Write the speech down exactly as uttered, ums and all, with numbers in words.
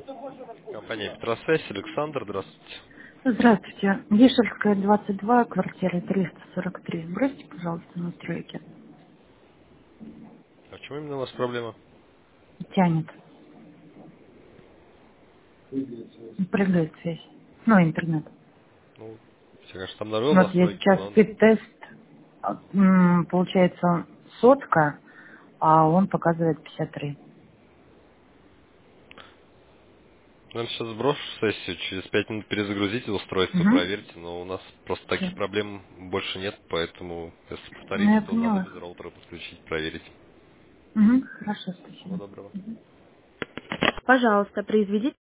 Компания Петросвязь, Александр, здравствуйте. Здравствуйте. Вишерская, двадцать два, квартира триста сорок три. Сбросьте, пожалуйста, настройки. А в чем именно у вас проблема? Тянет. Прыгает связь. Ну, интернет. Ну, я, конечно, там навел Вот я настройки, сейчас но спид-тест. а, м, Получается сотка, а он показывает пятьдесят три. наверное, сейчас сброшу сессию, через пять минут перезагрузите устройство, Угу. проверьте, но у нас просто таких Все. проблем больше нет, поэтому если Ну, повторится, я то надо поняла. без роутера подключить, проверить. Угу. Хорошо, Всего спасибо. доброго. Пожалуйста, произведите